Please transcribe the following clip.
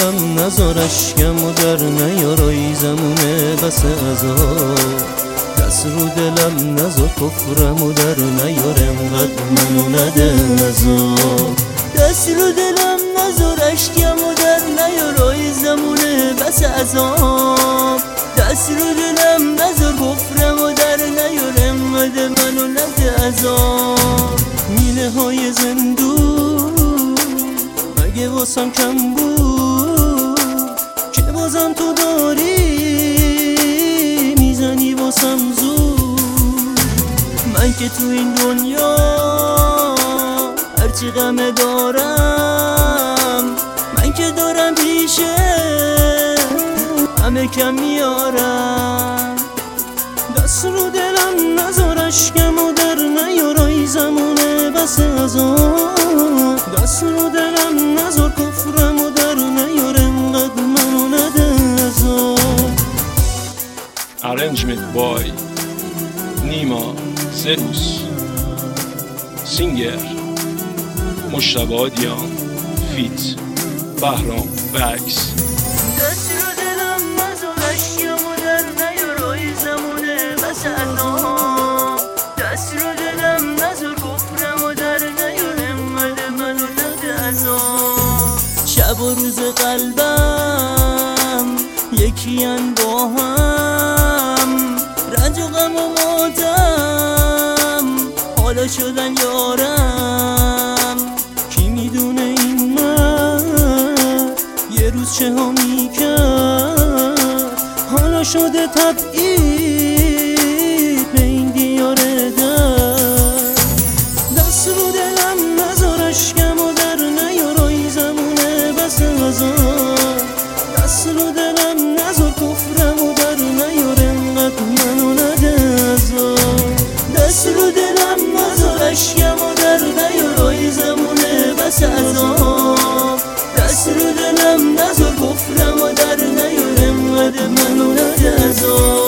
دلم نزار اشکم و در نیارای زمونه بس عذاب. دست رو دلم نزار کفرم و در نیارم قد منو نده عذاب. دست رو دلم نزار اشکم و در نیارای زمونه بس عذاب. دست رو دلم نزار کفرم و در نیارم قد منو نده عذاب. میله های زندون مگه واسم کم بود که بازم تو داری میزنی واسم زود. من که تو این دنیا هرچی غمه دارم، من که دارم پیشه همه کم میارم. دست رو دلم نزار اشکم و در نیارای زمونه بس عذاب. دست رو دلم نزار کفرم و در نیارم قد منو نده عذاب. Arrangement by نیما زروس. سینگر مجتبی آدیان. فیت بهرام بکس. دست رو دلم نزار اشکم و در نیارای زمونه بس عذاب. دست رو دلم نزار کفرم و در نیارم قد منو نده عذاب. شب و روز قلبم یکی ان با هم، رنج و غم و ماتم حالا شدن یارم. کی میدونه این من یه روز چه ها میکرد، حالا شده تبعید به این دیار در. دست رو دلم نزار اشکم و در نیارای زمونه بس عذاب. دست رو دلم نزار کفرم و در نیارم قد منو نده عذاب. دست رو دلم نزار اشکم و در نیارای زمونه بس عذاب. دست رو دلم نزار کفرم و در نیارم قد منو نده عذاب.